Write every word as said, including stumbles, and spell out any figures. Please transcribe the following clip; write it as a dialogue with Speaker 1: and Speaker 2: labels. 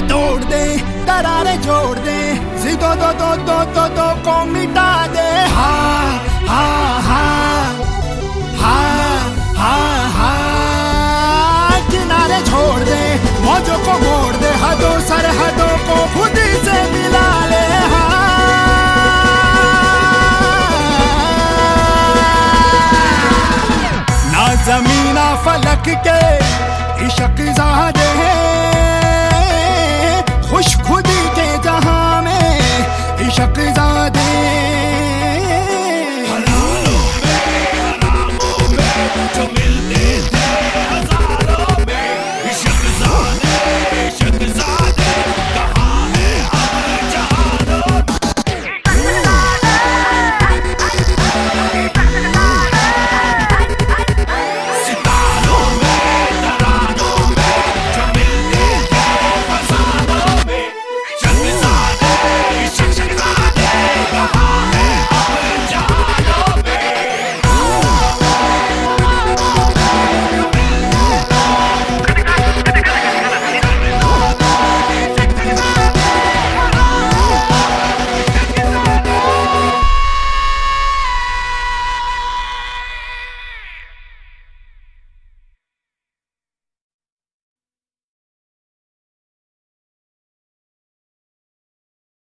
Speaker 1: तोड़ दे, दरारें जोड़ दे, जिदो दो दो दो दो दो को मिटा दे। हाँ हाँ हाँ हाँ हाँ हाँ किनारे छोड़ दे, मौजों को मोड़ दे, हदों सरहदों को खुद से मिला ले। हाँ ना ज़मीना फलक के इश्क ज़ाद